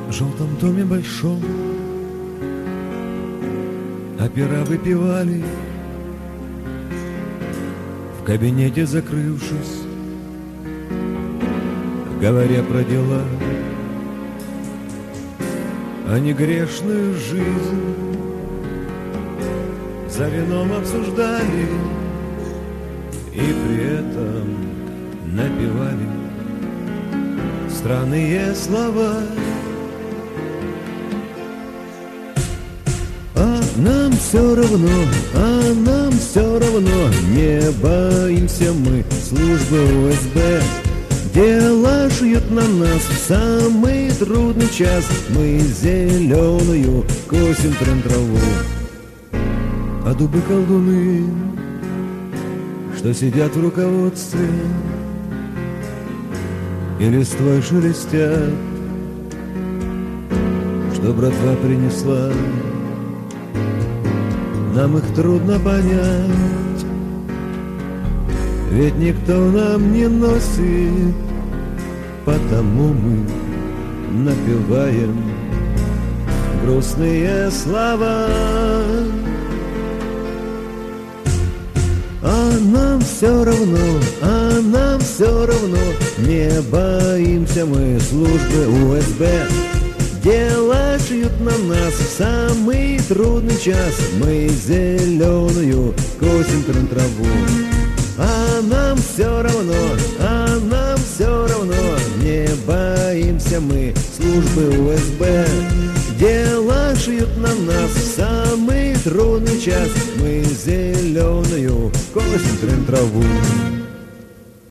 В желтом доме большом опера выпивали, в кабинете закрывшись, говоря про дела, а не грешную жизнь, за вином обсуждали и при этом напевали странные слова. А нам все равно, не боимся мы службы УСБ. Дела шьют на нас в самый трудный час, мы зеленую косим траву. А дубы-колдуны, что сидят в руководстве и листвой шелестят, что братва принесла, нам их трудно понять, ведь никто нам не носит, потому мы напеваем грустные слова. А нам все равно, не боимся мы службы УСБ. Дела шьют на нас в самый трудный час, мы зеленую косим траву. А нам все равно, не боимся мы службы УСБ. Дела шьют на нас в самый трудный час, мы зеленую косим траву.